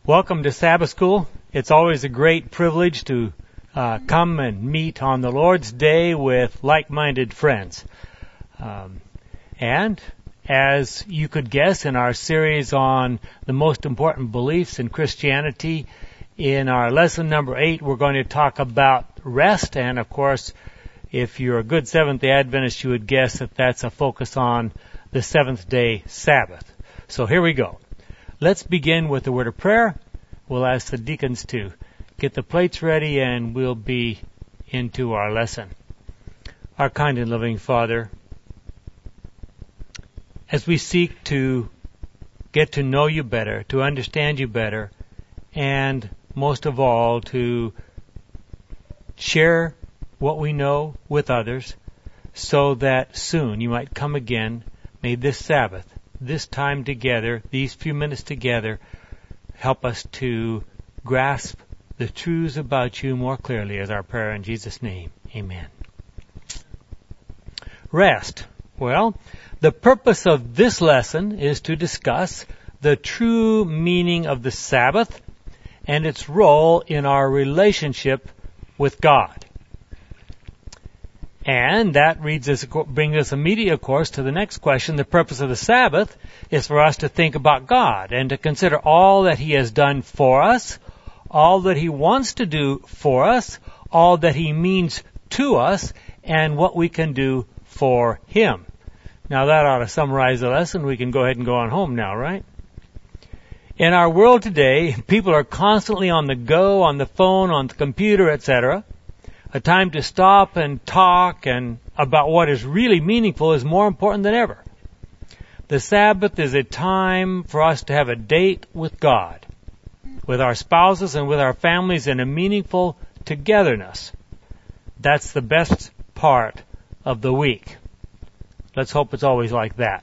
Welcome to Sabbath School. It's always a great privilege to come and meet on the Lord's Day with like-minded friends. And as you could guess, in our series on the most important beliefs in Christianity, in our lesson number 8, we're going to talk about rest. And, of course, if you're a good Seventh-day Adventist, you would guess that that's a focus on the seventh-day Sabbath. So here we go. Let's begin with the word of prayer. We'll ask the deacons to get the plates ready, and we'll be into our lesson. Our kind and loving Father, as we seek to get to know you better, to understand you better, and most of all, to share what we know with others, so that soon you might come again, may this Sabbath, this time together, these few minutes together, help us to grasp the truths about you more clearly, as our prayer in Jesus' name. Amen. Rest. Well, the purpose of this lesson is to discuss the true meaning of the Sabbath and its role in our relationship with God. And that brings us immediately, of course, to the next question. The purpose of the Sabbath is for us to think about God and to consider all that He has done for us, all that He wants to do for us, all that He means to us, and what we can do for Him. Now that ought to summarize the lesson. We can go ahead and go on home now, right? In our world today, people are constantly on the go, on the phone, on the computer, etc. A time to stop and talk and about what is really meaningful is more important than ever. The Sabbath is a time for us to have a date with God, with our spouses and with our families in a meaningful togetherness. That's the best part of the week. Let's hope it's always like that.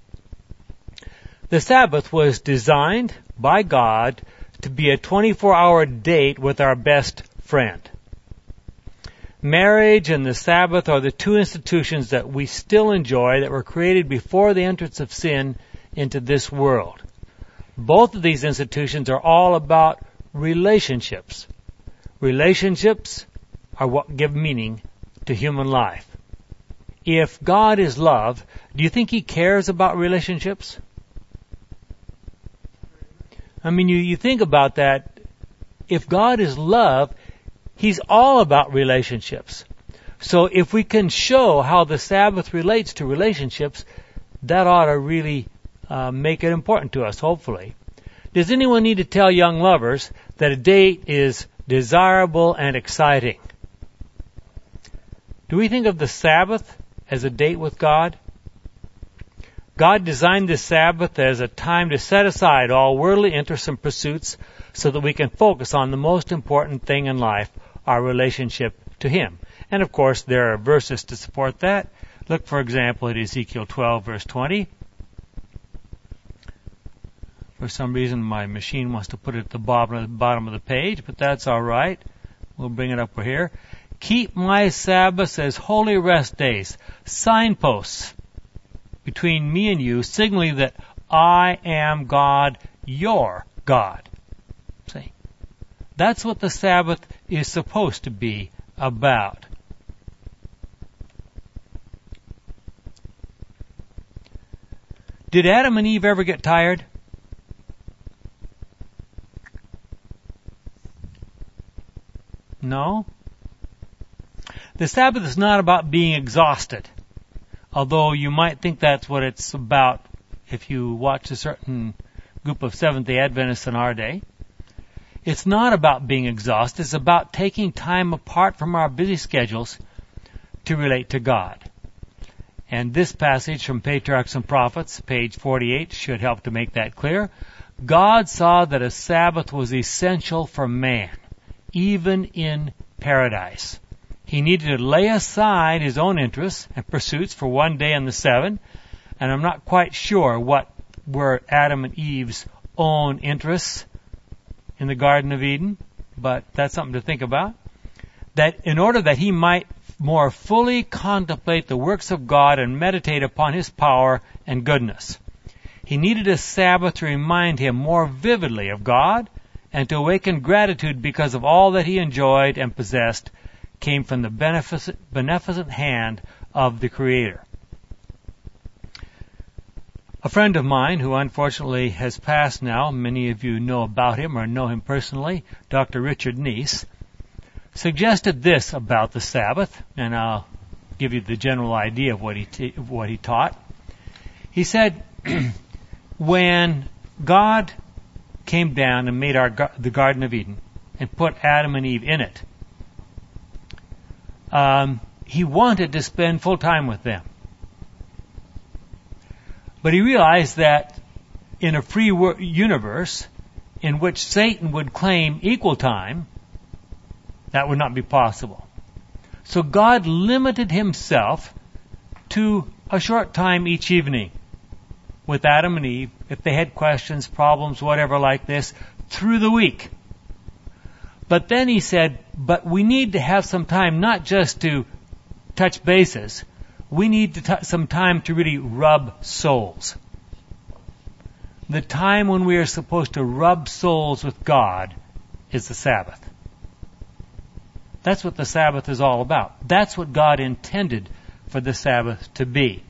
The Sabbath was designed by God to be a 24-hour date with our best friend. Marriage and the Sabbath are the two institutions that we still enjoy that were created before the entrance of sin into this world. Both of these institutions are all about relationships. Relationships are what give meaning to human life. If God is love, do you think He cares about relationships? I mean, you think about that. If God is love, He's all about relationships. So if we can show how the Sabbath relates to relationships, that ought to really make it important to us, hopefully. Does anyone need to tell young lovers that a date is desirable and exciting? Do we think of the Sabbath as a date with God? God designed the Sabbath as a time to set aside all worldly interests and pursuits so that we can focus on the most important thing in life, our relationship to Him. And of course, there are verses to support that. Look, for example, at Ezekiel 12, verse 20. For some reason, my machine wants to put it at the bottom of the page, but that's all right. We'll bring it up here. Keep my Sabbaths as holy rest days, signposts between me and you, signaling that I am God, your God. See? That's what the Sabbath is supposed to be about. Did Adam and Eve ever get tired? No? The Sabbath is not about being exhausted, although you might think that's what it's about if you watch a certain group of Seventh-day Adventists in our day. It's not about being exhausted. It's about taking time apart from our busy schedules to relate to God. And this passage from Patriarchs and Prophets, page 48, should help to make that clear. God saw that a Sabbath was essential for man, even in paradise. He needed to lay aside his own interests and pursuits for one day in the 7, and I'm not quite sure what were Adam and Eve's own interests in the Garden of Eden, but that's something to think about. That in order that he might more fully contemplate the works of God and meditate upon His power and goodness. He needed a Sabbath to remind him more vividly of God and to awaken gratitude because of all that he enjoyed and possessed came from the beneficent hand of the Creator. A friend of mine who unfortunately has passed now, many of you know about him or know him personally, Dr. Richard Neese, suggested this about the Sabbath, and I'll give you the general idea of what he taught. He said, when God came down and made the Garden of Eden and put Adam and Eve in it, he wanted to spend full time with them. But he realized that in a free universe in which Satan would claim equal time, that would not be possible. So God limited himself to a short time each evening with Adam and Eve, if they had questions, problems, whatever like this, through the week. But then he said, but we need to have some time not just to touch bases, we need some time to really rub souls. The time when we are supposed to rub souls with God is the Sabbath. That's what the Sabbath is all about. That's what God intended for the Sabbath to be.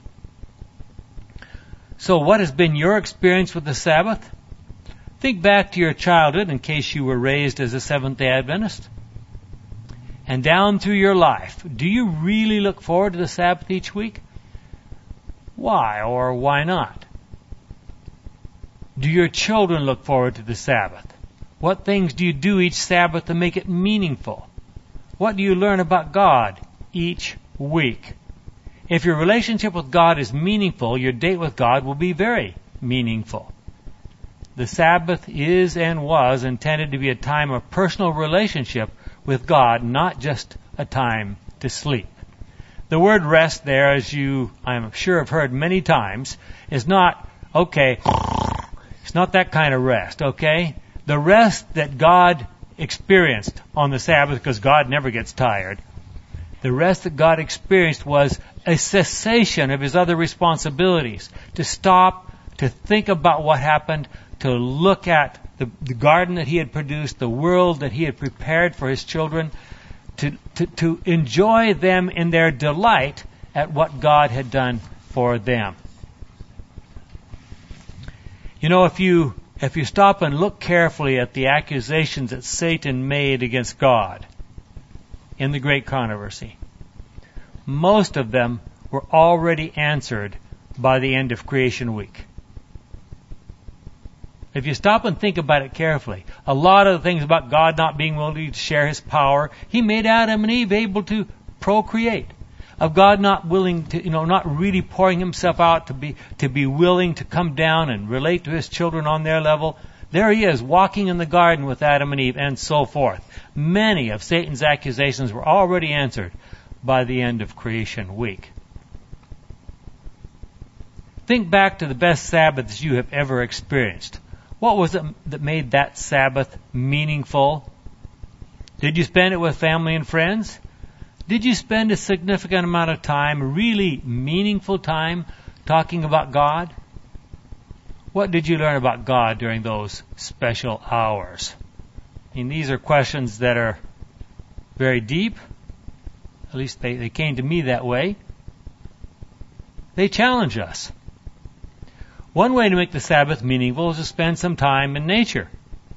So what has been your experience with the Sabbath? Think back to your childhood in case you were raised as a Seventh-day Adventist. And down through your life, do you really look forward to the Sabbath each week? Why or why not? Do your children look forward to the Sabbath? What things do you do each Sabbath to make it meaningful? What do you learn about God each week? If your relationship with God is meaningful, your date with God will be very meaningful. The Sabbath is and was intended to be a time of personal relationship with God, not just a time to sleep. The word rest there, as you, I'm sure, have heard many times, is not, okay, it's not that kind of rest, okay? The rest that God experienced on the Sabbath, because God never gets tired, the rest that God experienced was a cessation of his other responsibilities, to stop, to think about what happened, to look at the garden that he had produced, the world that he had prepared for his children, to enjoy them in their delight at what God had done for them. You know, if you stop and look carefully at the accusations that Satan made against God in the great controversy, most of them were already answered by the end of creation week. If you stop and think about it carefully, a lot of the things about God not being willing to share his power, he made Adam and Eve able to procreate. Of God not willing to, not really pouring himself out to be willing to come down and relate to his children on their level. There he is, walking in the garden with Adam and Eve, and so forth. Many of Satan's accusations were already answered by the end of creation week. Think back to the best Sabbaths you have ever experienced. What was it that made that Sabbath meaningful? Did you spend it with family and friends? Did you spend a significant amount of time, really meaningful time, talking about God? What did you learn about God during those special hours? I mean, these are questions that are very deep. At least they came to me that way. They challenge us. One way to make the Sabbath meaningful is to spend some time in nature.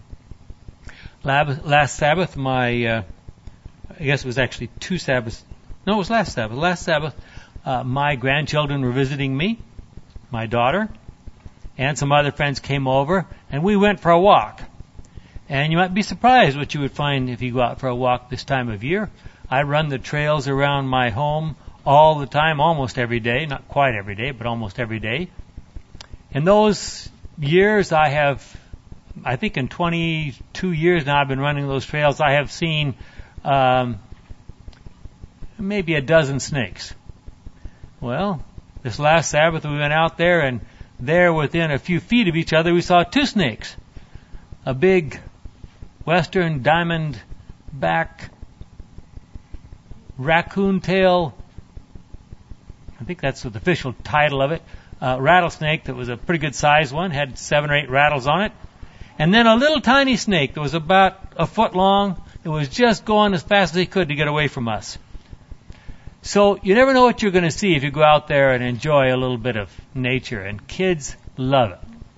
Last Sabbath, I guess it was actually 2 Sabbaths. No, it was last Sabbath. Last Sabbath, my grandchildren were visiting me, my daughter, and some other friends came over, and we went for a walk. And you might be surprised what you would find if you go out for a walk this time of year. I run the trails around my home all the time, almost every day. Not quite every day, but almost every day. In those years, I think in 22 years now I've been running those trails, I have seen maybe a dozen snakes. Well, this last Sabbath we went out there, and there within a few feet of each other we saw 2 snakes. A big western diamond-back raccoon tail, I think that's the official title of it, rattlesnake that was a pretty good sized one, had 7 or 8 rattles on it. And then a little tiny snake that was about a foot long, it was just going as fast as he could to get away from us. So you never know what you're going to see if you go out there and enjoy a little bit of nature, and kids love it.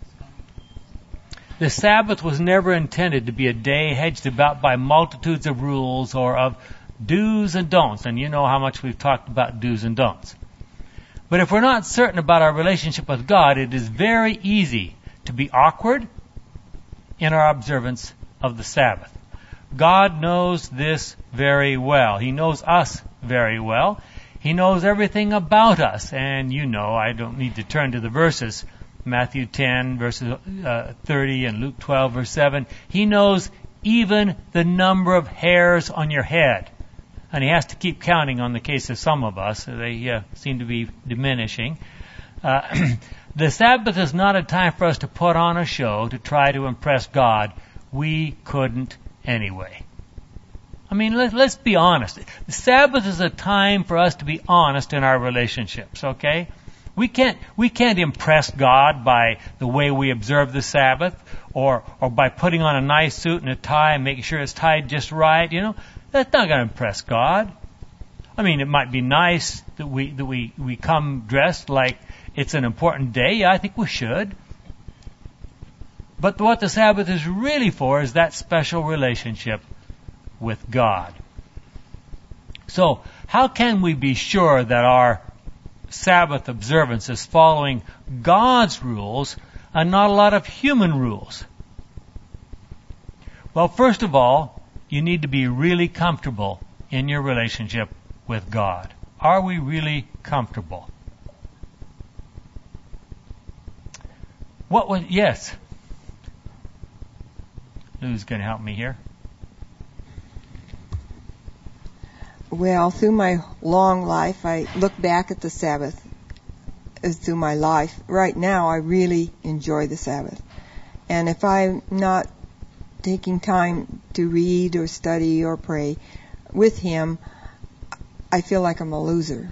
The Sabbath was never intended to be a day hedged about by multitudes of rules or of do's and don'ts, and you know how much we've talked about do's and don'ts. But if we're not certain about our relationship with God, it is very easy to be awkward in our observance of the Sabbath. God knows this very well. He knows us very well. He knows everything about us. And you know, I don't need to turn to the verses. Matthew 10, verses 30, and Luke 12, verse 7. He knows even the number of hairs on your head. And he has to keep counting on the case of some of us. They seem to be diminishing. The Sabbath is not a time for us to put on a show to try to impress God. We couldn't anyway. I mean, let's be honest. The Sabbath is a time for us to be honest in our relationships, okay? We can't impress God by the way we observe the Sabbath or by putting on a nice suit and a tie and making sure it's tied just right, you know. That's not going to impress God. I mean, it might be nice that we come dressed like it's an important day. Yeah, I think we should. But what the Sabbath is really for is that special relationship with God. So, how can we be sure that our Sabbath observance is following God's rules and not a lot of human rules? Well, first of all, you need to be really comfortable in your relationship with God. Are we really comfortable? Yes. Who's going to help me here? Well, through my long life, I look back at the Sabbath as through my life. Right now, I really enjoy the Sabbath. And if I'm not taking time to read or study or pray with Him, I feel like I'm a loser.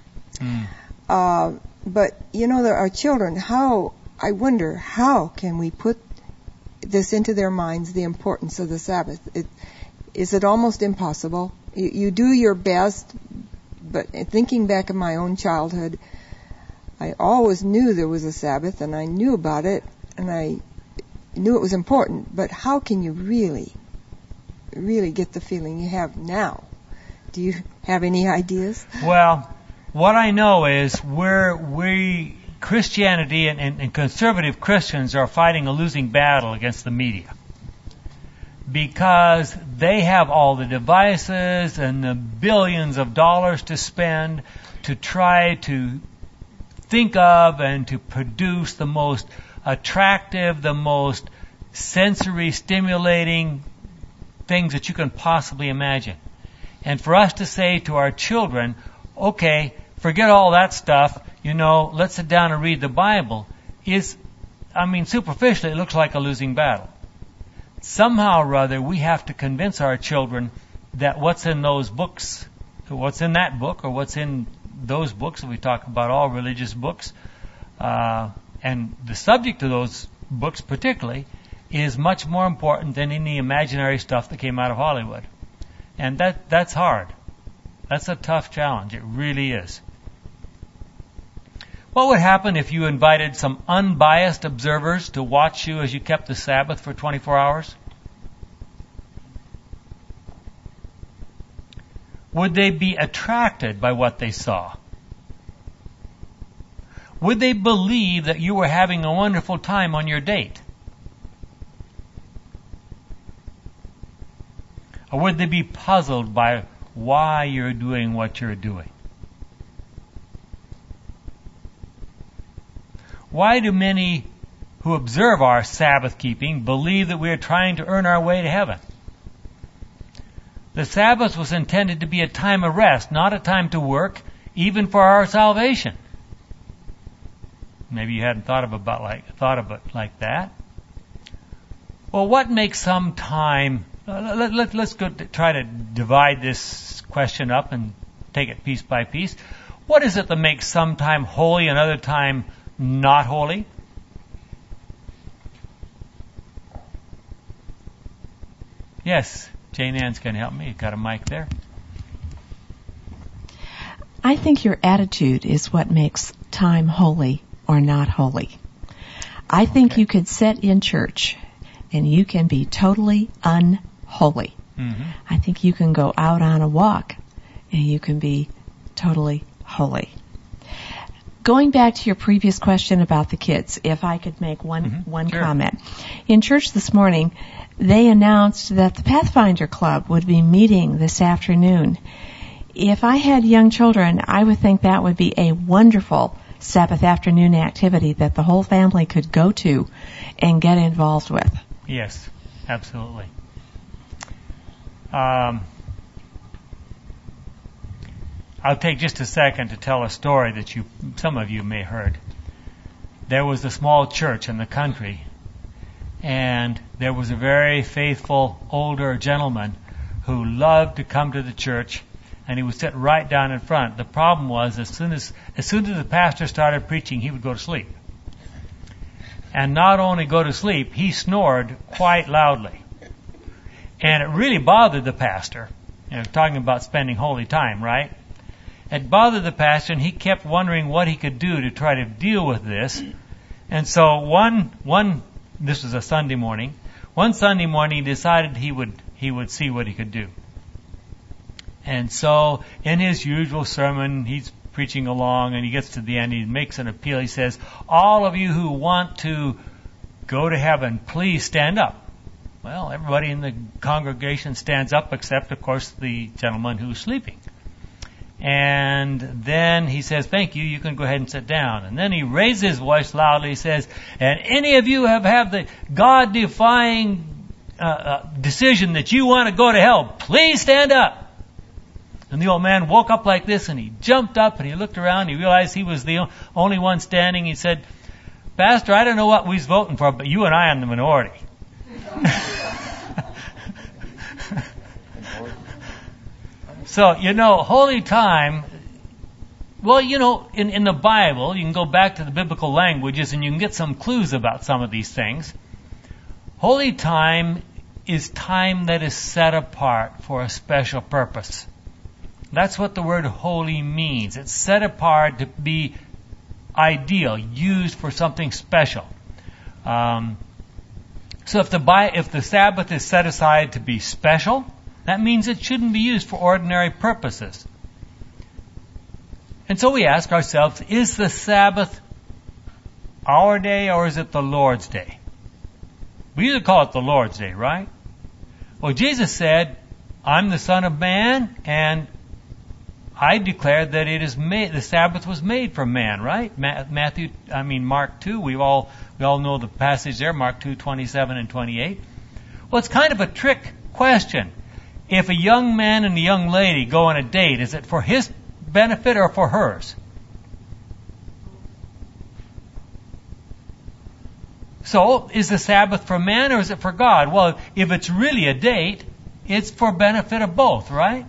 But, you know, there are children. I wonder, how can we put this into their minds, the importance of the Sabbath? Is it almost impossible? You do your best, but thinking back in my own childhood, I always knew there was a Sabbath, and I knew about it, and I knew it was important. But how can you really, really get the feeling you have now? Do you have any ideas? Well, what I know is Christianity and conservative Christians are fighting a losing battle against the media, because they have all the devices and the billions of dollars to spend to try to think of and to produce the most attractive, the most sensory stimulating things that you can possibly imagine. And for us to say to our children, okay, forget all that stuff, you know, let's sit down and read the Bible, superficially it looks like a losing battle. Somehow or other, we have to convince our children that what's in those books, what's in that book, or what's in those books, we talk about all religious books, and the subject of those books particularly, is much more important than any imaginary stuff that came out of Hollywood. And that's hard. That's a tough challenge. It really is. What would happen if you invited some unbiased observers to watch you as you kept the Sabbath for 24 hours? Would they be attracted by what they saw? Would they believe that you were having a wonderful time on your date? Or would they be puzzled by why you're doing what you're doing? Why do many who observe our Sabbath keeping believe that we are trying to earn our way to heaven? The Sabbath was intended to be a time of rest, not a time to work, even for our salvation. Maybe you hadn't thought of it like that. Well, what makes some time? Let's try to divide this question up and take it piece by piece. What is it that makes some time holy and other time not holy? Yes, Jane Ann's going to help me. Got a mic there. I think your attitude is what makes time holy or not holy. I think you could sit in church and you can be totally unholy. Mm-hmm. I think you can go out on a walk and you can be totally holy. Going back to your previous question about the kids, if I could make one Sure. comment. In church this morning, they announced that the Pathfinder Club would be meeting this afternoon. If I had young children, I would think that would be a wonderful Sabbath afternoon activity that the whole family could go to and get involved with. Yes, absolutely. I'll take just a second to tell a story that some of you may have heard. There was a small church in the country, and there was a very faithful older gentleman who loved to come to the church, and he would sit right down in front. The problem was, as soon as the pastor started preaching, he would go to sleep. And not only go to sleep, he snored quite loudly. And it really bothered the pastor. Talking about spending holy time, right? It bothered the pastor, and he kept wondering what he could do to try to deal with this. And so this was a Sunday morning. One Sunday morning, he decided he would see what he could do. And so, in his usual sermon, he's preaching along, and he gets to the end, he makes an appeal. He says, "All of you who want to go to heaven, please stand up." Well, everybody in the congregation stands up, except, of course, the gentleman who's sleeping. And then he says, "Thank you, you can go ahead and sit down." And then he raises his voice loudly. He says, "And any of you have the God-defying decision that you want to go to hell, please stand up." And the old man woke up like this, and he jumped up, and he looked around. He realized he was the only one standing. He said, "Pastor, I don't know what we's voting for, but you and I are in the minority." So, holy time, well, in the Bible, you can go back to the biblical languages and you can get some clues about some of these things. Holy time is time that is set apart for a special purpose. That's what the word holy means. It's set apart to be ideal, used for something special. So if the Sabbath is set aside to be special, that means it shouldn't be used for ordinary purposes. And so we ask ourselves, is the Sabbath our day or is it the Lord's day? We usually call it the Lord's day, right? Well, Jesus said, "I'm the Son of Man, and I declare that the Sabbath was made for man," right? Mark 2, we all know the passage there, Mark 2:27 and 28. Well, it's kind of a trick question. If a young man and a young lady go on a date, is it for his benefit or for hers? So, is the Sabbath for man or is it for God? Well, if it's really a date, it's for benefit of both, right?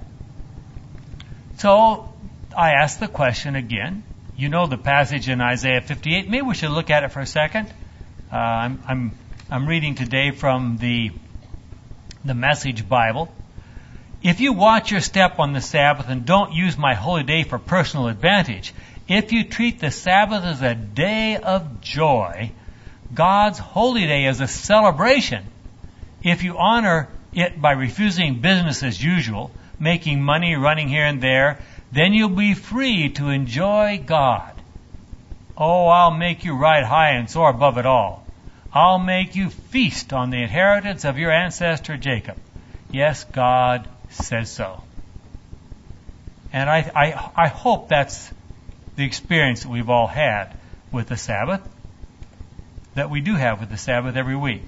So, I ask the question again. You know the passage in Isaiah 58. Maybe we should look at it for a second. I'm reading today from the Message Bible. "If you watch your step on the Sabbath and don't use my holy day for personal advantage, if you treat the Sabbath as a day of joy, God's holy day as a celebration, if you honor it by refusing business as usual, making money, running here and there, then you'll be free to enjoy God. Oh, I'll make you ride high and soar above it all. I'll make you feast on the inheritance of your ancestor Jacob. Yes, God says so." And I hope that's the experience that we've all had with the Sabbath, that we do have with the Sabbath every week.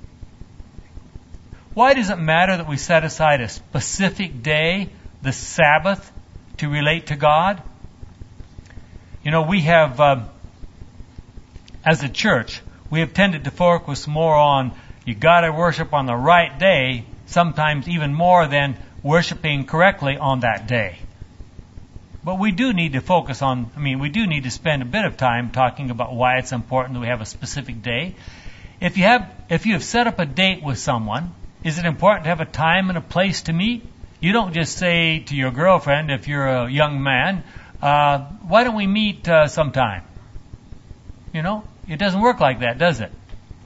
Why does it matter that we set aside a specific day, the Sabbath, to relate to God? We have, as a church, we have tended to focus more on you got to worship on the right day, sometimes even more than worshiping correctly on that day. But we do need to we do need to spend a bit of time talking about why it's important that we have a specific day. If you have set up a date with someone, Is it important to have a time and a place to meet? You don't just say to your girlfriend, if you're a young man, why don't we meet sometime? You know, it doesn't work like that, does it?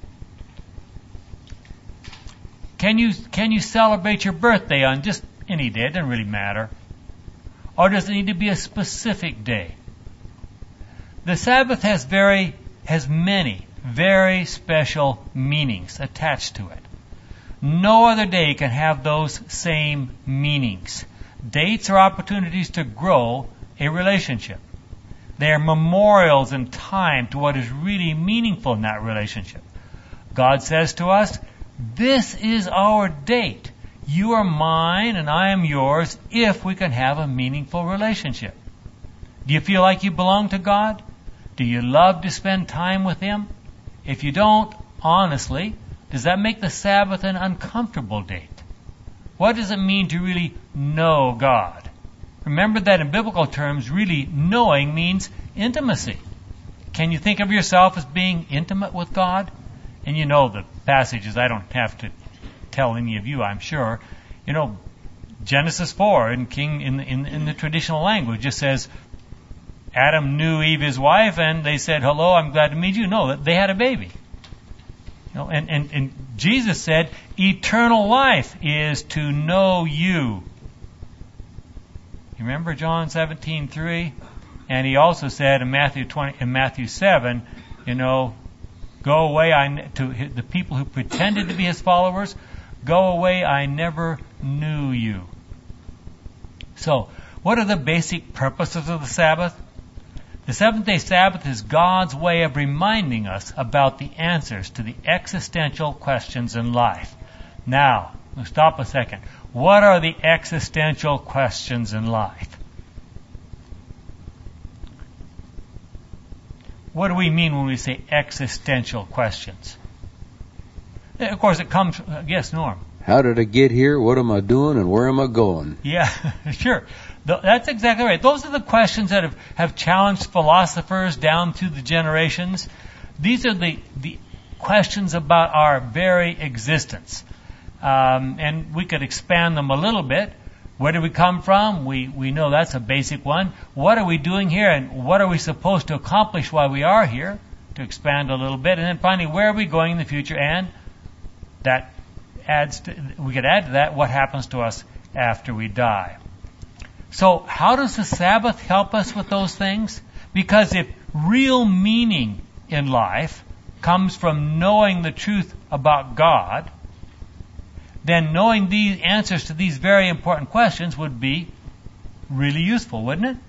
Can you celebrate your birthday on just any day? It doesn't really matter. Or does it need to be a specific day? The Sabbath has many very special meanings attached to it. No other day can have those same meanings. Dates are opportunities to grow a relationship. They are memorials in time to what is really meaningful in that relationship. God says to us, this is our date. You are mine and I am yours if we can have a meaningful relationship. Do you feel like you belong to God? Do you love to spend time with Him? If you don't, honestly, does that make the Sabbath an uncomfortable date? What does it mean to really know God? Remember that in biblical terms, really knowing means intimacy. Can you think of yourself as being intimate with God? And you know the passages. I don't have to tell any of you, I'm sure. You know, Genesis 4 in the traditional language just says, Adam knew Eve, his wife, and they said, hello, I'm glad to meet you. No, they had a baby. You know, and Jesus said, eternal life is to know you. You remember John 17:3? And he also said in Matthew 7, you know, go away to the people who pretended to be his followers, go away, I never knew you. So, what are the basic purposes of the Sabbath? The seventh-day Sabbath is God's way of reminding us about the answers to the existential questions in life. Now, let's stop a second. What are the existential questions in life? What do we mean when we say existential questions? Of course, it comes from, yes, Norm. How did I get here? What am I doing? And where am I going? Yeah, sure. That's exactly right. Those are the questions that have challenged philosophers down through the generations. These are the questions about our very existence. And we could expand them a little bit. Where do we come from? We know that's a basic one. What are we doing here? And what are we supposed to accomplish while we are here? To expand a little bit. And then finally, where are we going in the future? And that we could add to that what happens to us after we die. So how does the Sabbath help us with those things? Because if real meaning in life comes from knowing the truth about God, then knowing these answers to these very important questions would be really useful, wouldn't it?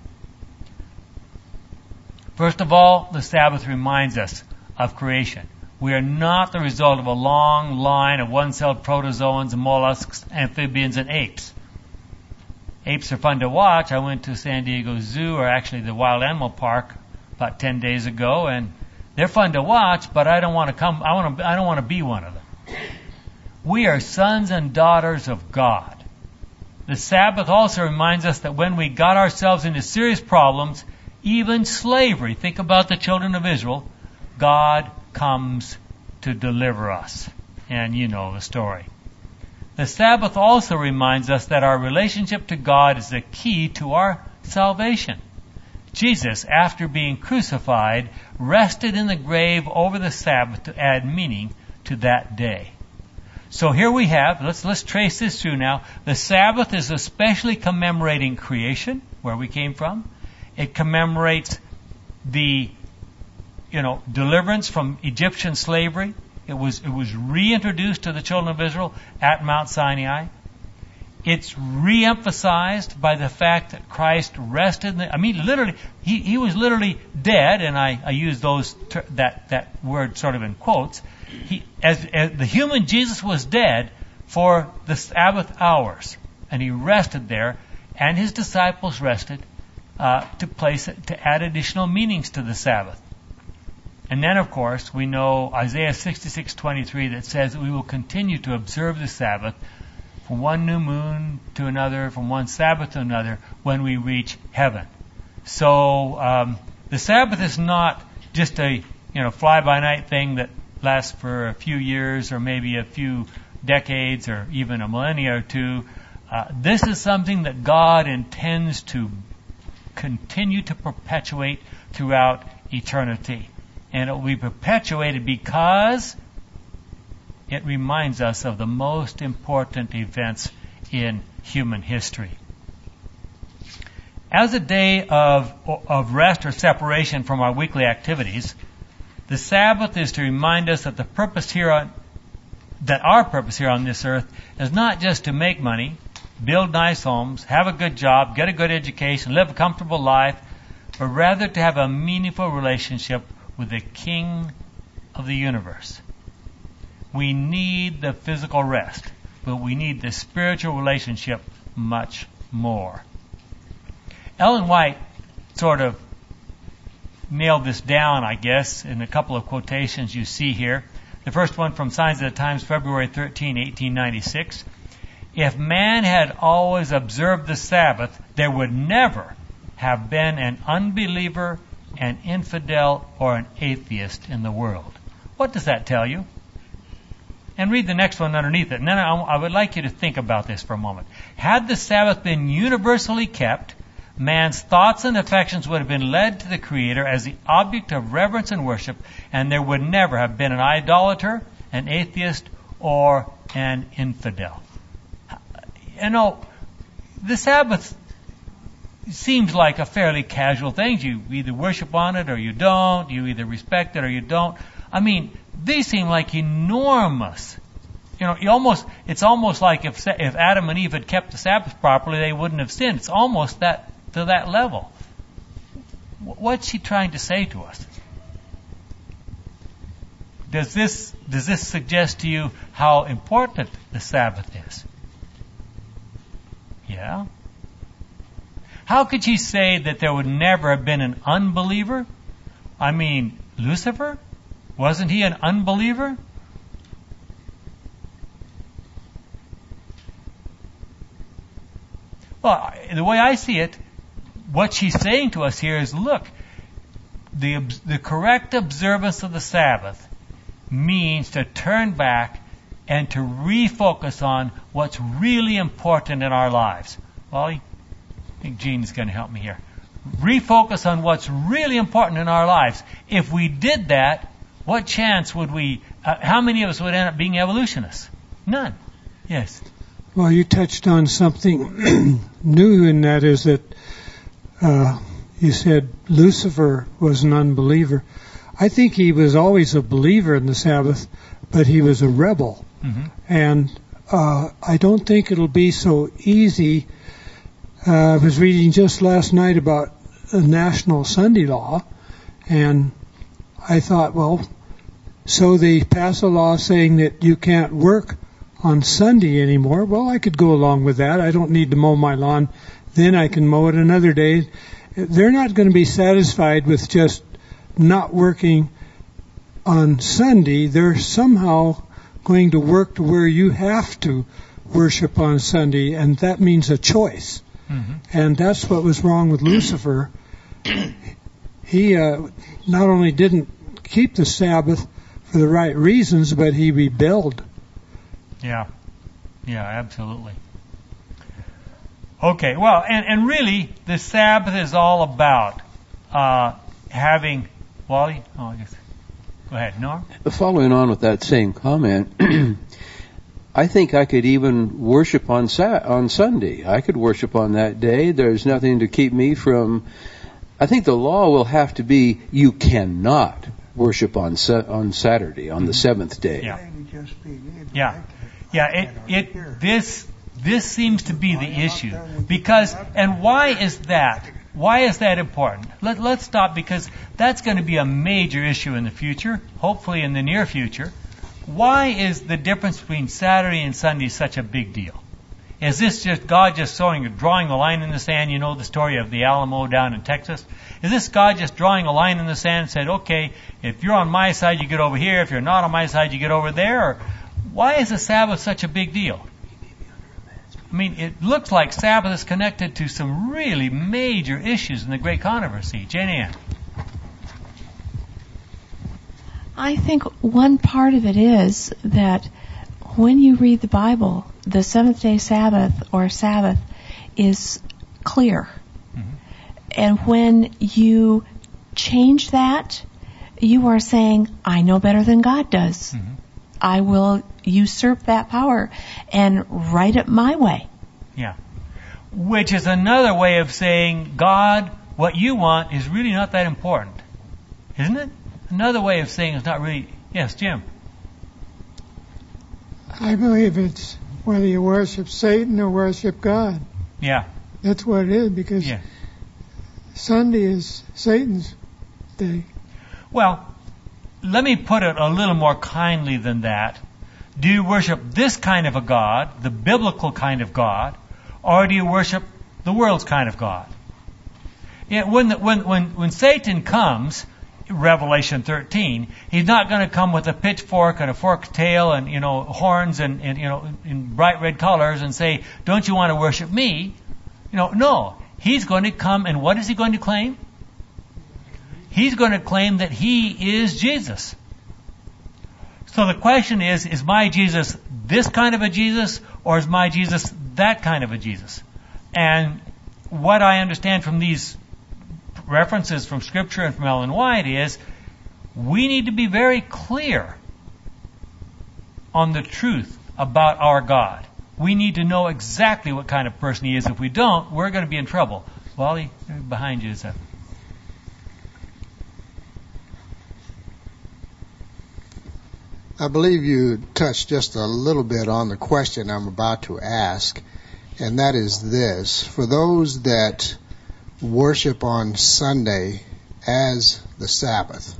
First of all, the Sabbath reminds us of creation. We are not the result of a long line of one-celled protozoans, mollusks, amphibians, and apes. Apes are fun to watch. I went to San Diego Zoo, or actually the Wild Animal Park, about 10 days ago, and they're fun to watch, but I don't want to be one of them. We are sons and daughters of God. The Sabbath also reminds us that when we got ourselves into serious problems, even slavery, think about the children of Israel, God comes to deliver us. And you know the story. The Sabbath also reminds us that our relationship to God is the key to our salvation. Jesus, after being crucified, rested in the grave over the Sabbath to add meaning to that day. So here we have, let's trace this through now. The Sabbath is especially commemorating creation, where we came from. It commemorates the, deliverance from Egyptian slavery. It was reintroduced to the children of Israel at Mount Sinai. It's re-emphasized by the fact that Christ rested. Literally, he was literally dead, and I use that word sort of in quotes. As the human Jesus was dead for the Sabbath hours, and he rested there, and his disciples rested to add additional meanings to the Sabbath. And then, of course, we know Isaiah 66:23 that says that we will continue to observe the Sabbath from one new moon to another, from one Sabbath to another, when we reach heaven. So the Sabbath is not just a fly-by-night thing that lasts for a few years or maybe a few decades or even a millennia or two. This is something that God intends to continue to perpetuate throughout eternity. And it will be perpetuated because it reminds us of the most important events in human history. As a day of rest or separation from our weekly activities, the Sabbath is to remind us that our purpose here on this earth is not just to make money, build nice homes, have a good job, get a good education, live a comfortable life, but rather to have a meaningful relationship with the King of the universe. We need the physical rest, but we need the spiritual relationship much more. Ellen White sort of nailed this down, I guess, in a couple of quotations you see here. The first one from Signs of the Times, February 13, 1896. If man had always observed the Sabbath, there would never have been an unbeliever, an infidel, or an atheist in the world. What does that tell you? And read the next one underneath it. And then I would like you to think about this for a moment. Had the Sabbath been universally kept, man's thoughts and affections would have been led to the Creator as the object of reverence and worship, and there would never have been an idolater, an atheist, or an infidel. You know, the Sabbath seems like a fairly casual thing. You either worship on it or you don't. You either respect it or you don't. I mean, these seem like enormous. You know, it's almost like if Adam and Eve had kept the Sabbath properly, they wouldn't have sinned. It's almost to that level. What's she trying to say to us? Does this suggest to you how important the Sabbath is? Yeah. How could she say that there would never have been an unbeliever? I mean, Lucifer? Wasn't he an unbeliever? Well, the way I see it, what she's saying to us here is, look, the correct observance of the Sabbath means to turn back and to refocus on what's really important in our lives. Well, I think Gene is going to help me here. Refocus on what's really important in our lives. If we did that, what chance would we, how many of us would end up being evolutionists? None. Yes. Well, you touched on something new, and that is that you said Lucifer was an unbeliever. I think he was always a believer in the Sabbath, but he was a rebel. Mm-hmm. And I don't think it'll be so easy. I was reading just last night about a national Sunday law, and I thought, well, so they pass a law saying that you can't work on Sunday anymore. Well, I could go along with that. I don't need to mow my lawn. Then I can mow it another day. They're not going to be satisfied with just not working on Sunday. They're somehow going to work to where you have to worship on Sunday, and that means a choice. Mm-hmm. And that's what was wrong with Lucifer. He not only didn't keep the Sabbath for the right reasons, but he rebelled. Yeah, absolutely. Okay, well, and really, the Sabbath is all about having, Wally? Oh, I guess. Go ahead, Norm? Following on with that same comment, I think I could even worship on Sunday. I could worship on that day. There's nothing to keep me from... I think the law will have to be you cannot worship on Saturday, on the seventh day. This seems to be the issue. Because, and why is that? Why is that important? Let's stop, because that's going to be a major issue in the future, hopefully in the near future. Why is the difference between Saturday and Sunday such a big deal? Is this just God just drawing a line in the sand? You know the story of the Alamo down in Texas? Is this God just drawing a line in the sand and said, okay, if you're on my side, you get over here. If you're not on my side, you get over there? Or why is the Sabbath such a big deal? I mean, it looks like Sabbath is connected to some really major issues in the Great Controversy. Jane Ann. I think one part of it is that when you read the Bible, the seventh-day Sabbath or Sabbath is clear. Mm-hmm. And when you change that, you are saying, I know better than God does. Mm-hmm. I will usurp that power and write it my way. Yeah. Which is another way of saying, God, what you want is really not that important. Isn't it? Another way of saying it's not really... Yes, Jim. I believe it's whether you worship Satan or worship God. Yeah. That's what it is, because Yeah. Sunday is Satan's day. Well, let me put it a little more kindly than that. Do you worship this kind of a God, the biblical kind of God, or do you worship the world's kind of God? Yeah, when Satan comes, Revelation 13, he's not going to come with a pitchfork and a forked tail and horns and in bright red colors and say, "Don't you want to worship me?" No. He's going to come, and what is he going to claim? He's going to claim that he is Jesus. So the question is my Jesus this kind of a Jesus, or is my Jesus that kind of a Jesus? And what I understand from these references from Scripture and from Ellen White is we need to be very clear on the truth about our God. We need to know exactly what kind of person he is. If we don't, we're going to be in trouble. Wally, behind you is that. I believe you touched just a little bit on the question I'm about to ask, and that is this. For those that worship on Sunday as the Sabbath,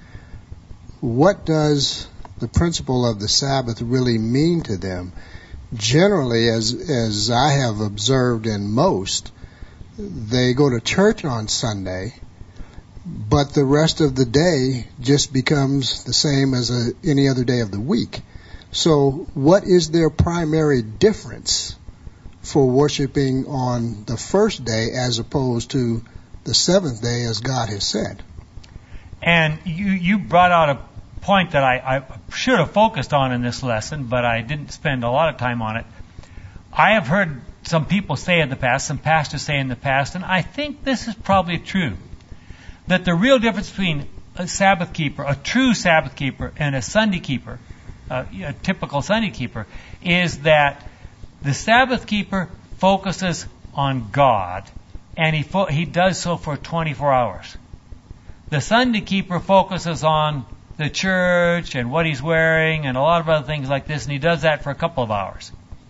what does the principle of the Sabbath really mean to them? Generally, as I have observed in most, they go to church on Sunday, but the rest of the day just becomes the same as any other day of the week. So what is their primary difference for worshiping on the first day as opposed to the seventh day as God has said? And you brought out a point that I should have focused on in this lesson, but I didn't spend a lot of time on it. I have heard some people say in the past, some pastors say in the past, and I think this is probably true, that the real difference between a Sabbath keeper, a true Sabbath keeper, and a Sunday keeper, a typical Sunday keeper, is that the Sabbath keeper focuses on God, and he does so for 24 hours. The Sunday keeper focuses on the church and what he's wearing and a lot of other things like this, and he does that for a couple of hours,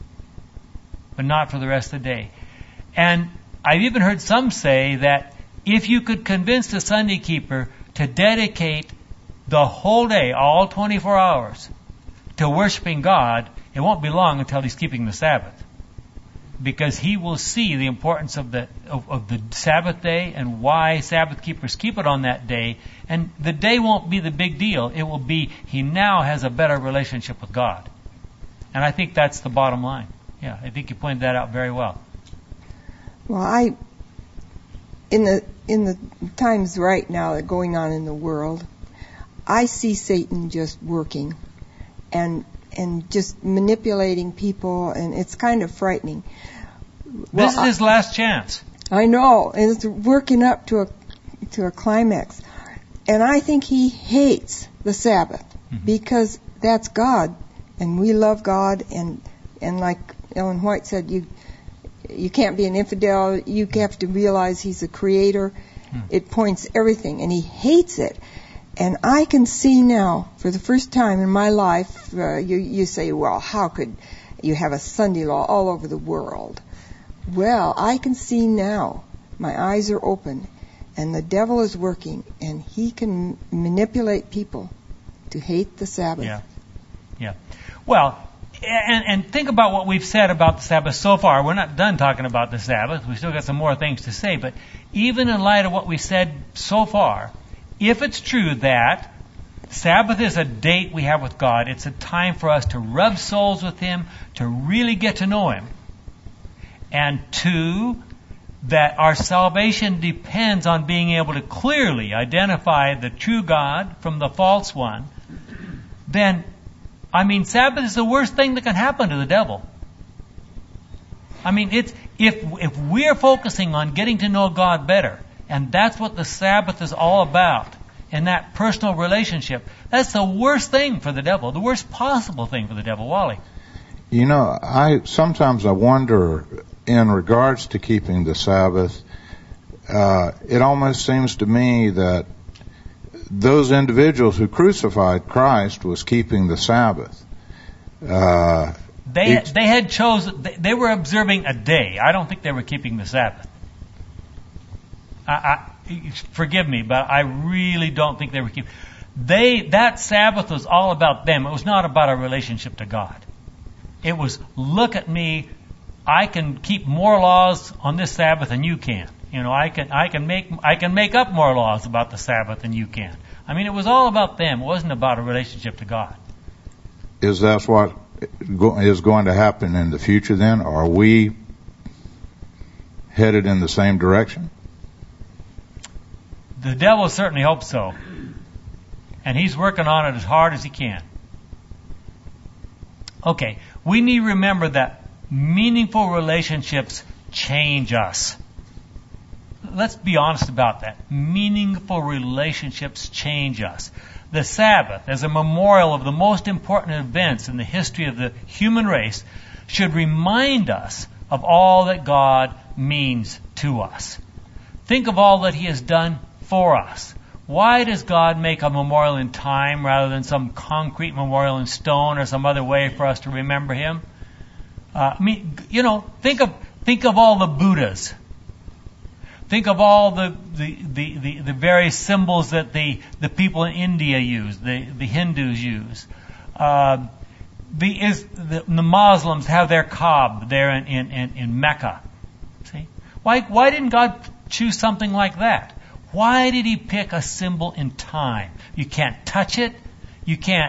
but not for the rest of the day. And I've even heard some say that if you could convince the Sunday keeper to dedicate the whole day, all 24 hours, to worshiping God, it won't be long until he's keeping the Sabbath. Because he will see the importance of the Sabbath day and why Sabbath keepers keep it on that day. And the day won't be the big deal. It will be he now has a better relationship with God. And I think that's the bottom line. Yeah, I think you pointed that out very well. Well, in the times right now that are going on in the world, I see Satan just working and just manipulating people, and it's kind of frightening. This is his last chance. I know, and it's working up to a climax. And I think he hates the Sabbath because that's God, and we love God, and like Ellen White said, you can't be an infidel. You have to realize he's a creator. It points everything, and he hates it. And I can see now, for the first time in my life, you say, well, how could you have a Sunday law all over the world? Well, I can see now. My eyes are open, and the devil is working, and he can manipulate people to hate the Sabbath. Yeah. Well, and think about what we've said about the Sabbath so far. We're not done talking about the Sabbath. We've still got some more things to say. But even in light of what we said so far, if it's true that Sabbath is a date we have with God, it's a time for us to rub souls with Him, to really get to know Him, and two, that our salvation depends on being able to clearly identify the true God from the false one, then I mean, Sabbath is the worst thing that can happen to the devil. I mean, if we're focusing on getting to know God better, and that's what the Sabbath is all about, in that personal relationship, that's the worst thing for the devil, the worst possible thing for the devil. Wally? You know, sometimes I wonder, in regards to keeping the Sabbath, it almost seems to me that those individuals who crucified Christ was keeping the Sabbath. They had chosen. They were observing a day. I don't think they were keeping the Sabbath. Forgive me, but I really don't think they were keeping. That Sabbath was all about them. It was not about a relationship to God. It was, look at me. I can keep more laws on this Sabbath than you can. You know, I can make up more laws about the Sabbath than you can. I mean, it was all about them. It wasn't about a relationship to God. Is that what is going to happen in the future then? Are we headed in the same direction? The devil certainly hopes so. And he's working on it as hard as he can. Okay, we need to remember that meaningful relationships change us. Let's be honest about that. Meaningful relationships change us. The Sabbath, as a memorial of the most important events in the history of the human race, should remind us of all that God means to us. Think of all that He has done for us. Why does God make a memorial in time rather than some concrete memorial in stone or some other way for us to remember Him? Think of all the Buddhas. Think of all the various symbols that the people in India use, the Hindus use. The Muslims have their Kaaba there in Mecca. See? Why didn't God choose something like that? Why did He pick a symbol in time? You can't touch it. You can't,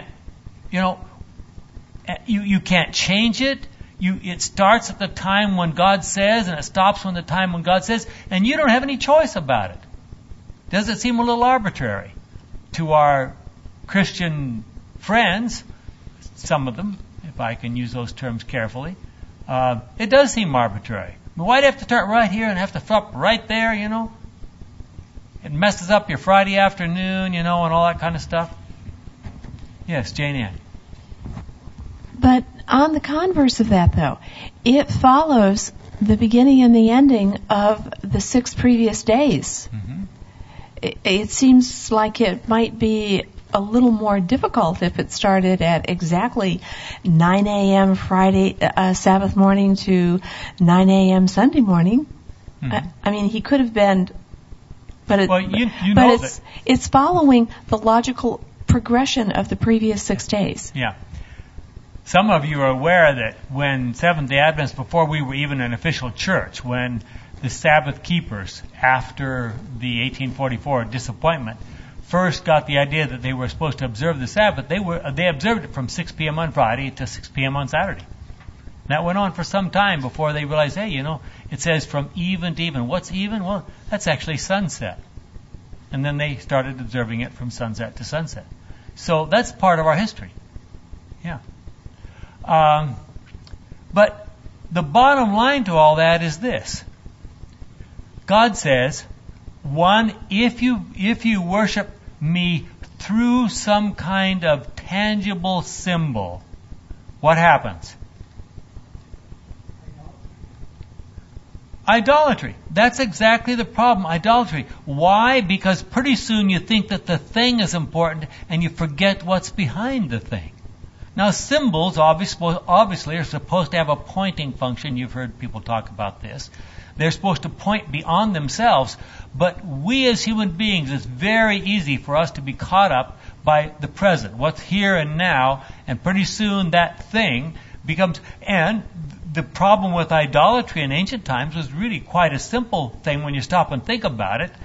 you can't change it. It starts at the time when God says, and it stops when the time when God says, and you don't have any choice about it. Does it seem a little arbitrary to our Christian friends? Some of them, if I can use those terms carefully. It does seem arbitrary. Why do you have to start right here and have to stop right there, It messes up your Friday afternoon, and all that kind of stuff. Yes, Jane Ann. But on the converse of that, though, it follows the beginning and the ending of the 6 previous days. Mm-hmm. It seems like it might be a little more difficult if it started at exactly 9 a.m. Friday, Sabbath morning to 9 a.m. Sunday morning. Mm-hmm. I mean, he could have been, but it's following the logical progression of the previous 6 days. Yeah. Some of you are aware that when Seventh-day Adventists, before we were even an official church, when the Sabbath keepers, after the 1844 disappointment, first got the idea that they were supposed to observe the Sabbath, they observed it from 6 p.m. on Friday to 6 p.m. on Saturday. And that went on for some time before they realized, hey, it says from even to even. What's even? Well, that's actually sunset. And then they started observing it from sunset to sunset. So that's part of our history. Yeah. But the bottom line to all that is this. God says, one, if you worship me through some kind of tangible symbol, what happens? Idolatry. That's exactly the problem, idolatry. Why? Because pretty soon you think that the thing is important and you forget what's behind the thing. Now, symbols obviously are supposed to have a pointing function. You've heard people talk about this. They're supposed to point beyond themselves. But we as human beings, it's very easy for us to be caught up by the present, what's here and now, and pretty soon that thing becomes... And the problem with idolatry in ancient times was really quite a simple thing when you stop and think about it.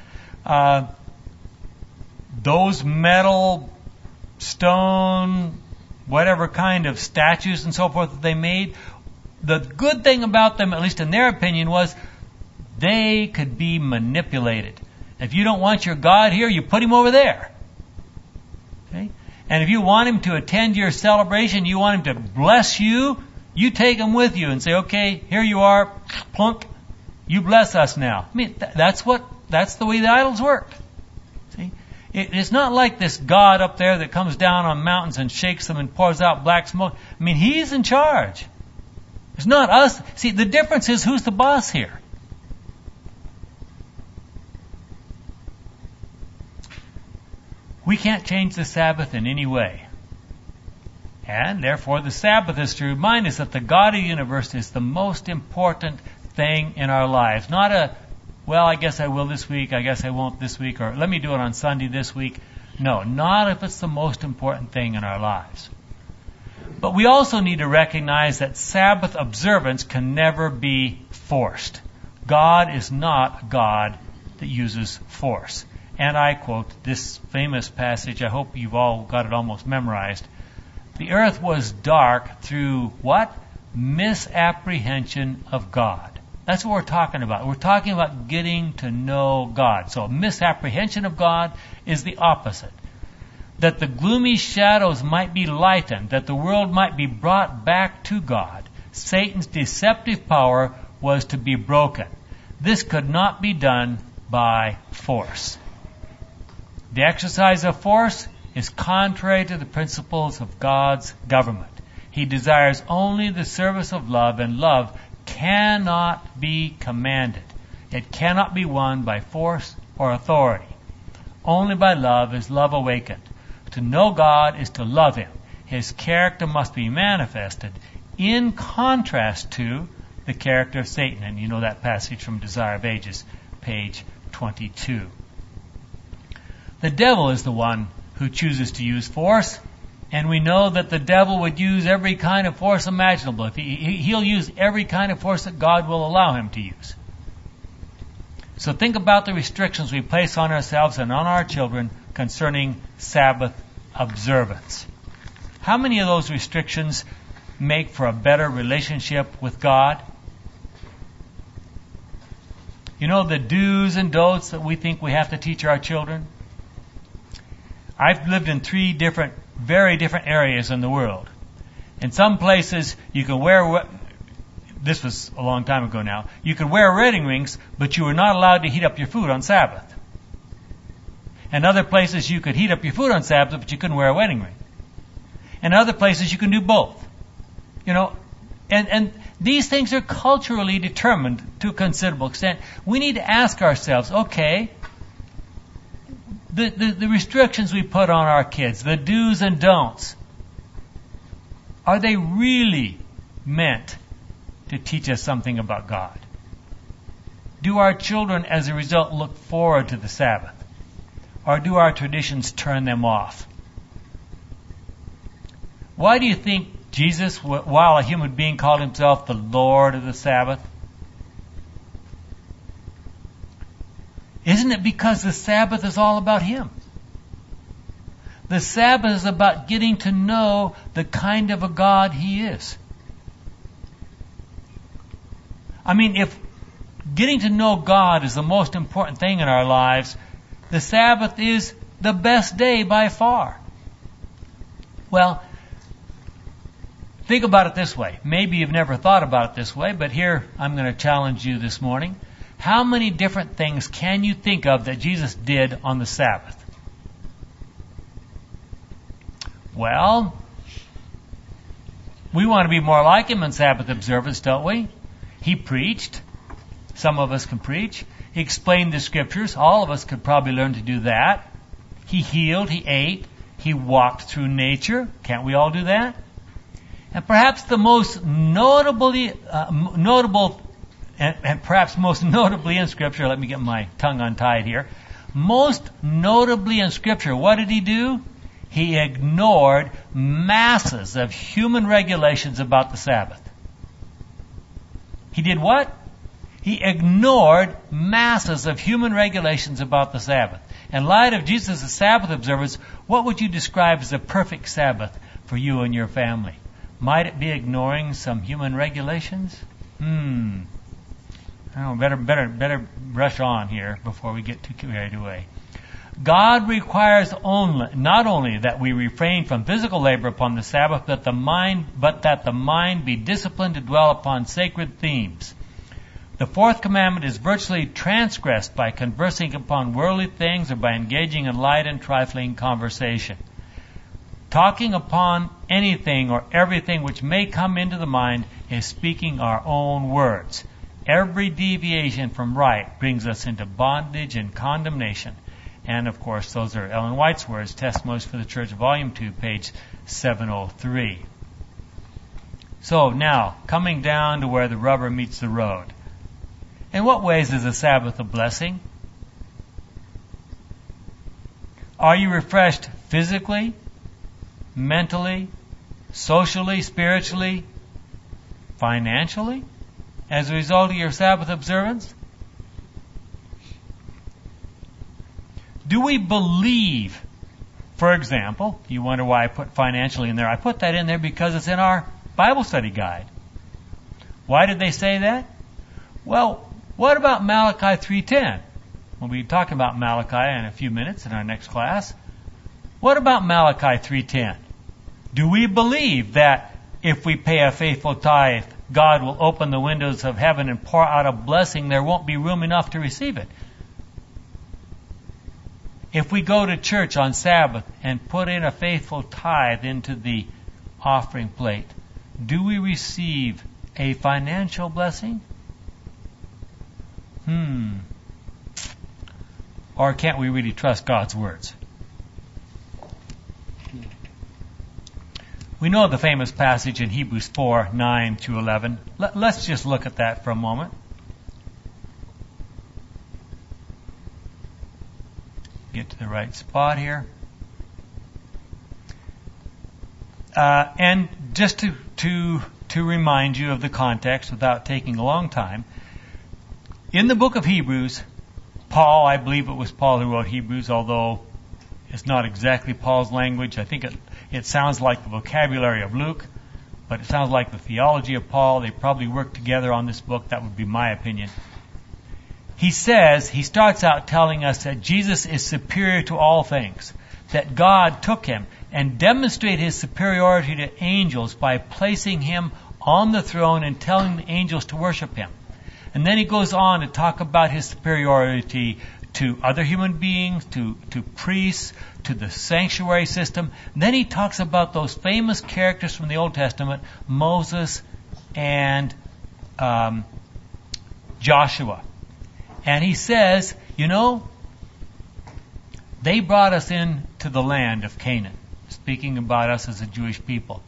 Those metal, stone... whatever kind of statues and so forth that they made, the good thing about them, at least in their opinion, was they could be manipulated. If you don't want your God here, you put him over there. Okay? And if you want him to attend your celebration, you want him to bless you, you take him with you and say, okay, here you are, plunk, you bless us now. I mean, that's the way the idols work. See? It's not like this God up there that comes down on mountains and shakes them and pours out black smoke. I mean, he's in charge. It's not us. See, the difference is who's the boss here. We can't change the Sabbath in any way. And therefore the Sabbath is to remind us that the God of the universe is the most important thing in our lives. Not a, well, I guess I will this week, I guess I won't this week, or let me do it on Sunday this week. No, not if it's the most important thing in our lives. But we also need to recognize that Sabbath observance can never be forced. God is not a God that uses force. And I quote this famous passage, I hope you've all got it almost memorized. The earth was dark through what? Misapprehension of God. That's what we're talking about. We're talking about getting to know God. So misapprehension of God is the opposite. That the gloomy shadows might be lightened, that the world might be brought back to God. Satan's deceptive power was to be broken. This could not be done by force. The exercise of force is contrary to the principles of God's government. He desires only the service of love, and love cannot be commanded. It cannot be won by force or authority. Only by love is love awakened. To know God is to love Him. His character must be manifested in contrast to the character of Satan. And you know that passage from Desire of Ages, page 22. The devil is the one who chooses to use force, and we know that the devil would use every kind of force imaginable. He'll use every kind of force that God will allow him to use. So think about the restrictions we place on ourselves and on our children concerning Sabbath observance. How many of those restrictions make for a better relationship with God? You know the do's and don'ts that we think we have to teach our children? I've lived in 3 very different areas in the world. In some places, you can wear, this was a long time ago now, you could wear wedding rings, but you were not allowed to heat up your food on Sabbath. In other places, you could heat up your food on Sabbath, but you couldn't wear a wedding ring. In other places, you can do both. You know, and these things are culturally determined to a considerable extent. We need to ask ourselves, okay, the restrictions we put on our kids, the do's and don'ts, are they really meant to teach us something about God? Do our children, as a result, look forward to the Sabbath? Or do our traditions turn them off? Why do you think Jesus, while a human being, called himself the Lord of the Sabbath? Isn't it because the Sabbath is all about Him? The Sabbath is about getting to know the kind of a God He is. I mean, if getting to know God is the most important thing in our lives, the Sabbath is the best day by far. Well, think about it this way. Maybe you've never thought about it this way, but here I'm going to challenge you this morning. How many different things can you think of that Jesus did on the Sabbath? Well, we want to be more like Him in Sabbath observance, don't we? He preached. Some of us can preach. He explained the Scriptures. All of us could probably learn to do that. He healed. He ate. He walked through nature. Can't we all do that? And perhaps the most notable and perhaps most notably in Scripture, let me get my tongue untied here. Most notably in Scripture, what did He do? He ignored masses of human regulations about the Sabbath. He did what? He ignored masses of human regulations about the Sabbath. In light of Jesus' Sabbath observance, what would you describe as a perfect Sabbath for you and your family? Might it be ignoring some human regulations? Oh, better rush on here before we get too carried away. God requires not only that we refrain from physical labor upon the Sabbath, but that the mind be disciplined to dwell upon sacred themes. The fourth commandment is virtually transgressed by conversing upon worldly things or by engaging in light and trifling conversation. Talking upon anything or everything which may come into the mind is speaking our own words. Every deviation from right brings us into bondage and condemnation. And, of course, those are Ellen White's words, Testimonies for the Church, Volume 2, page 703. So now, coming down to where the rubber meets the road. In what ways is the Sabbath a blessing? Are you refreshed physically, mentally, socially, spiritually, financially, as a result of your Sabbath observance? Do we believe, for example, you wonder why I put financially in there. I put that in there because it's in our Bible study guide. Why did they say that? Well, what about Malachi 3:10? We'll be talking about Malachi in a few minutes in our next class. What about Malachi 3:10? Do we believe that if we pay a faithful tithe, God will open the windows of heaven and pour out a blessing? There won't be room enough to receive it. If we go to church on Sabbath and put in a faithful tithe into the offering plate, do we receive a financial blessing? Or can't we really trust God's words? We know the famous passage in Hebrews 4:9 through 11. Let's just look at that for a moment. Get to the right spot here. And just to remind you of the context without taking a long time, in the book of Hebrews, Paul, I believe it was Paul who wrote Hebrews, although it's not exactly Paul's language. I think it sounds like the vocabulary of Luke, but it sounds like the theology of Paul. They probably worked together on this book. That would be my opinion. He starts out telling us that Jesus is superior to all things, that God took him and demonstrated his superiority to angels by placing him on the throne and telling the angels to worship him. And then he goes on to talk about his superiority to other human beings, to priests, to the sanctuary system. And then he talks about those famous characters from the Old Testament, Moses and Joshua. And he says, they brought us into the land of Canaan, speaking about us as a Jewish people.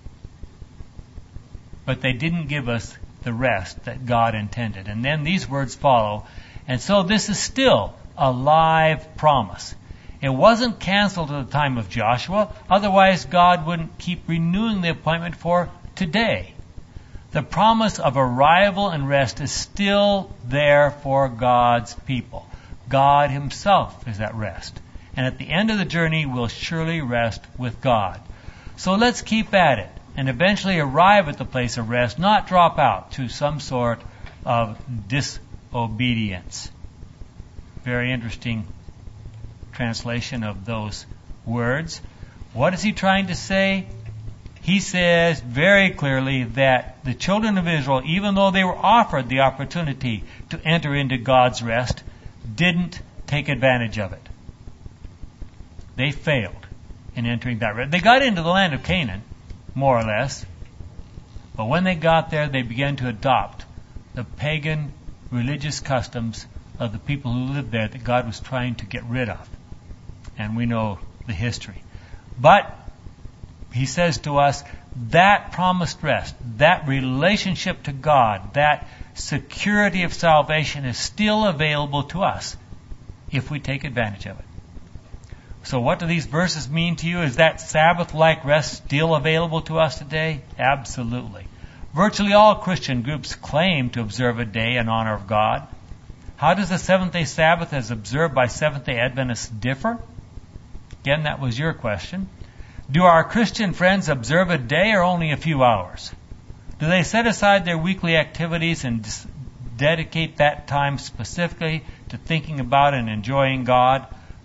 But they didn't give us the rest that God intended. And then these words follow. And so this is still a live promise. It wasn't canceled at the time of Joshua. Otherwise, God wouldn't keep renewing the appointment for today. The promise of arrival and rest is still there for God's people. God himself is at rest. And at the end of the journey, we'll surely rest with God. So let's keep at it and eventually arrive at the place of rest, not drop out to some sort of disobedience. Very interesting translation of those words. What is he trying to say? He says very clearly that the children of Israel, even though they were offered the opportunity to enter into God's rest, didn't take advantage of it. They failed in entering that rest. They got into the land of Canaan, more or less, but when they got there, they began to adopt the pagan religious customs of the people who lived there that God was trying to get rid of. And we know the history. But he says to us, that promised rest, that relationship to God, that security of salvation is still available to us if we take advantage of it. So what do these verses mean to you? Is that Sabbath-like rest still available to us today? Absolutely. Virtually all Christian groups claim to observe a day in honor of God. How does the Seventh-day Sabbath as observed by Seventh-day Adventists differ? Again, that was your question. Do our Christian friends observe a day or only a few hours? Do they set aside their weekly activities and dedicate that time specifically to thinking about and enjoying God?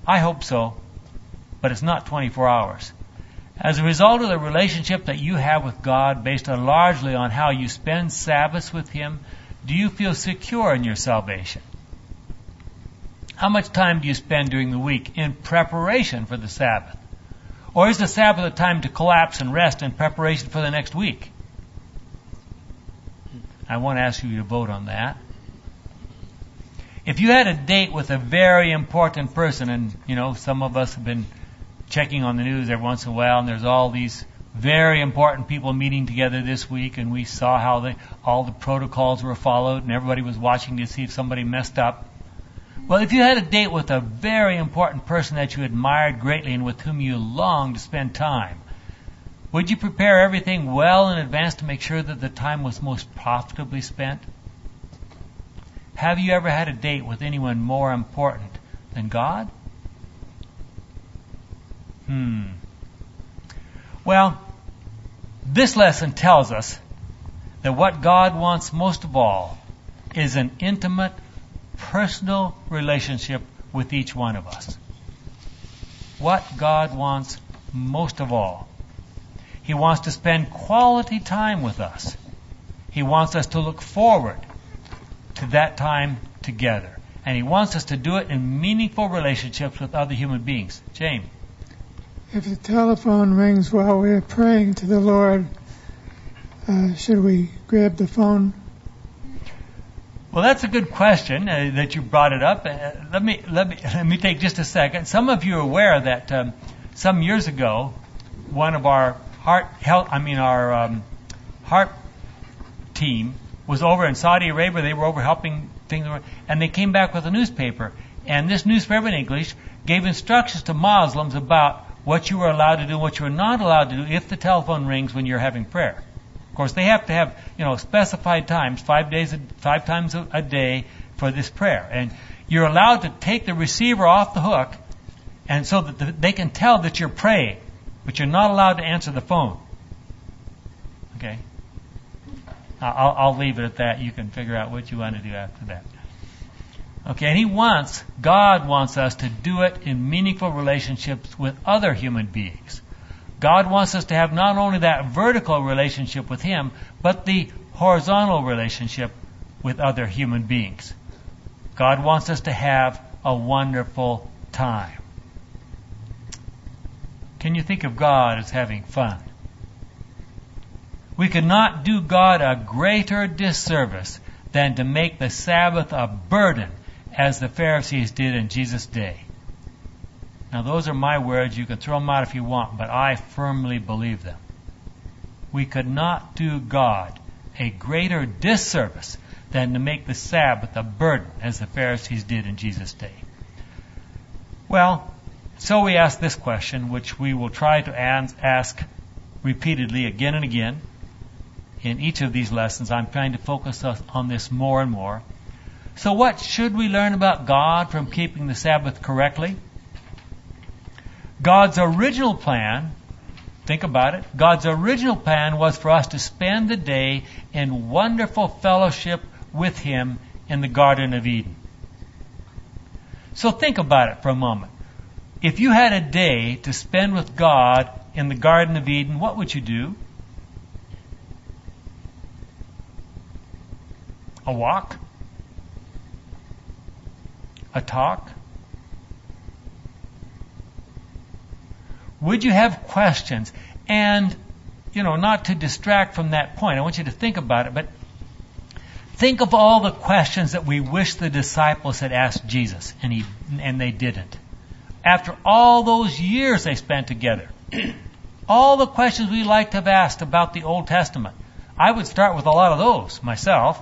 I hope so, but it's not 24 hours. As a result of the relationship that you have with God, based largely on how you spend Sabbaths with Him, do you feel secure in your salvation? How much time do you spend during the week in preparation for the Sabbath? Or is the Sabbath a time to collapse and rest in preparation for the next week? I want to ask you to vote on that. If you had a date with a very important person, and some of us have been checking on the news every once in a while, and there's all these very important people meeting together this week, and we saw how all the protocols were followed, and everybody was watching to see if somebody messed up. Well, if you had a date with a very important person that you admired greatly and with whom you longed to spend time, would you prepare everything well in advance to make sure that the time was most profitably spent? Have you ever had a date with anyone more important than God? Well, this lesson tells us that what God wants most of all is an intimate, personal relationship with each one of us. What God wants most of all. He wants to spend quality time with us. He wants us to look forward to that time together. And He wants us to do it in meaningful relationships with other human beings. James? If the telephone rings while we're praying to the Lord, should we grab the phone? Well, that's a good question that you brought it up. Let me take just a second. Some of you are aware that some years ago, one of our heart team was over in Saudi Arabia. They were over helping things, and they came back with a newspaper. And this newspaper in English gave instructions to Muslims about what you were allowed to do and what you were not allowed to do if the telephone rings when you're having prayer. Of course, they have to have, specified times, 5 times a day for this prayer. And you're allowed to take the receiver off the hook, and so that they can tell that you're praying, but you're not allowed to answer the phone. Okay? I'll leave it at that. You can figure out what you want to do after that. Okay, and God wants us to do it in meaningful relationships with other human beings. God wants us to have not only that vertical relationship with Him, but the horizontal relationship with other human beings. God wants us to have a wonderful time. Can you think of God as having fun? We could not do God a greater disservice than to make the Sabbath a burden, as the Pharisees did in Jesus' day. Now, those are my words. You can throw them out if you want, but I firmly believe them. We could not do God a greater disservice than to make the Sabbath a burden, as the Pharisees did in Jesus' day. Well, so we ask this question, which we will try to ask repeatedly again and again. In each of these lessons, I'm trying to focus on this more and more. So what should we learn about God from keeping the Sabbath correctly? God's original plan, think about it, God's original plan was for us to spend the day in wonderful fellowship with Him in the Garden of Eden. So think about it for a moment. If you had a day to spend with God in the Garden of Eden, what would you do? A walk? A talk? Would you have questions? And, not to distract from that point, I want you to think about it, but think of all the questions that we wish the disciples had asked Jesus, and they didn't. After all those years they spent together, all the questions we like to have asked about the Old Testament, I would start with a lot of those myself.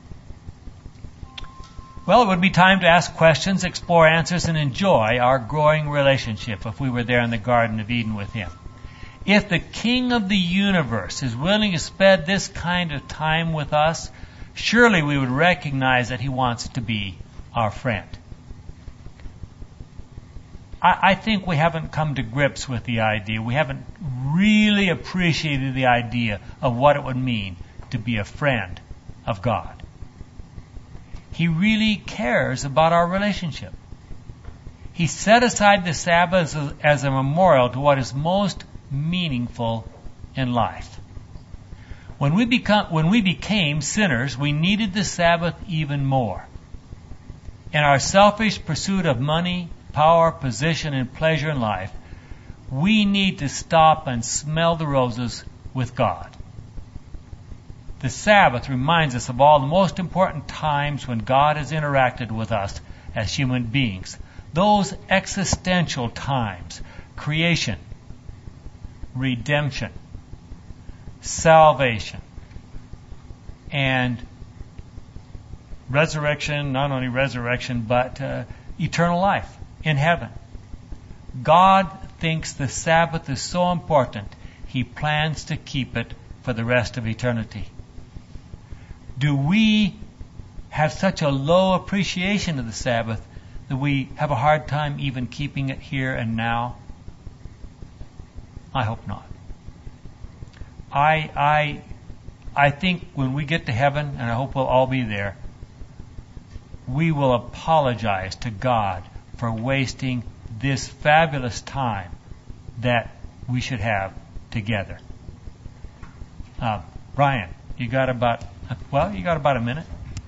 Well, it would be time to ask questions, explore answers, and enjoy our growing relationship if we were there in the Garden of Eden with Him. If the King of the universe is willing to spend this kind of time with us, surely we would recognize that He wants to be our friend. I think we haven't come to grips with the idea. We haven't really appreciated the idea of what it would mean to be a friend of God. He really cares about our relationship. He set aside the Sabbath as a memorial to what is most meaningful in life. When we became sinners, we needed the Sabbath even more. In our selfish pursuit of money, power, position, and pleasure in life, we need to stop and smell the roses with God. The Sabbath reminds us of all the most important times when God has interacted with us as human beings. Those existential times: creation, redemption, salvation, and resurrection. Not only resurrection, but eternal life in heaven. God thinks the Sabbath is so important, He plans to keep it for the rest of eternity. Do we have such a low appreciation of the Sabbath that we have a hard time even keeping it here and now? I hope not. I think when we get to heaven, and I hope we'll all be there, we will apologize to God for wasting this fabulous time that we should have together. Brian, you got about a minute.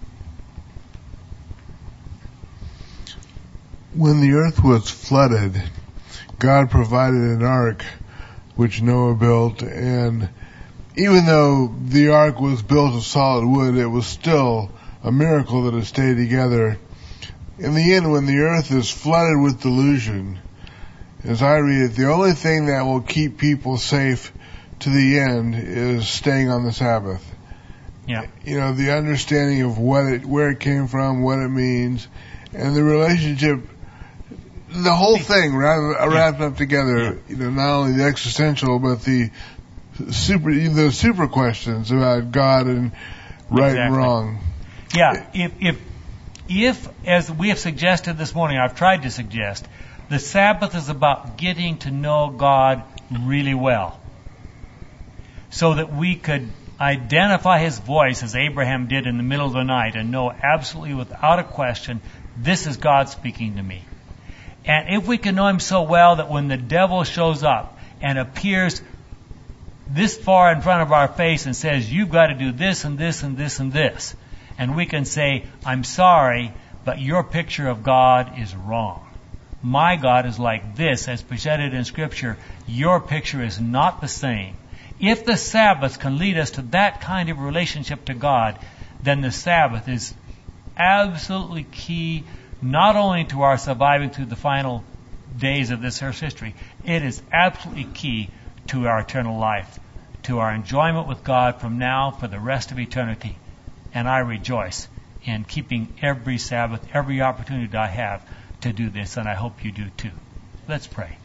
When the earth was flooded, God provided an ark which Noah built, and even though the ark was built of solid wood, it was still a miracle that it stayed together. In the end, when the earth is flooded with delusion, as I read it, the only thing that will keep people safe to the end is staying on the Sabbath. Yeah. You know, the understanding of where it came from, what it means, and the relationship, the whole thing wrapped up together. Yeah. You know, not only the existential, but the super questions about God and right and wrong. Yeah. If, as we have suggested this morning, I've tried to suggest, the Sabbath is about getting to know God really well, so that we could identify His voice as Abraham did in the middle of the night and know absolutely without a question, this is God speaking to me. And if we can know Him so well that when the devil shows up and appears this far in front of our face and says, you've got to do this and this and this and this, and we can say, I'm sorry, but your picture of God is wrong. My God is like this, as presented in Scripture. Your picture is not the same. If the Sabbath can lead us to that kind of relationship to God, then the Sabbath is absolutely key, not only to our surviving through the final days of this earth's history, it is absolutely key to our eternal life, to our enjoyment with God from now for the rest of eternity. And I rejoice in keeping every Sabbath, every opportunity I have to do this, and I hope you do too. Let's pray.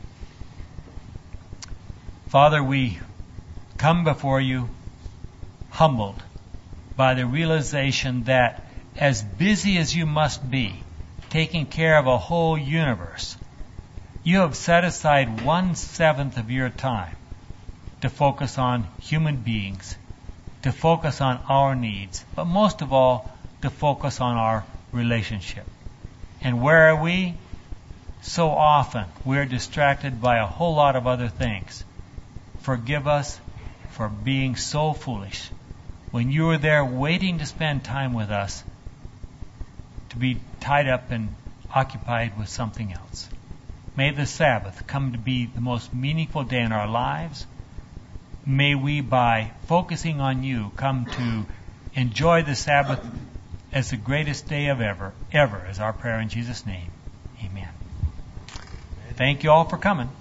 Father, we come before you humbled by the realization that as busy as you must be, taking care of a whole universe, you have set aside 1/7 of your time to focus on human beings, to focus on our needs, but most of all, to focus on our relationship. And where are we? So often we're distracted by a whole lot of other things. Forgive us for being so foolish when you were there waiting to spend time with us, to be tied up and occupied with something else. May the Sabbath come to be the most meaningful day in our lives. May we, by focusing on you, come to enjoy the Sabbath as the greatest day of ever, is our prayer in Jesus' name. Amen. Thank you all for coming.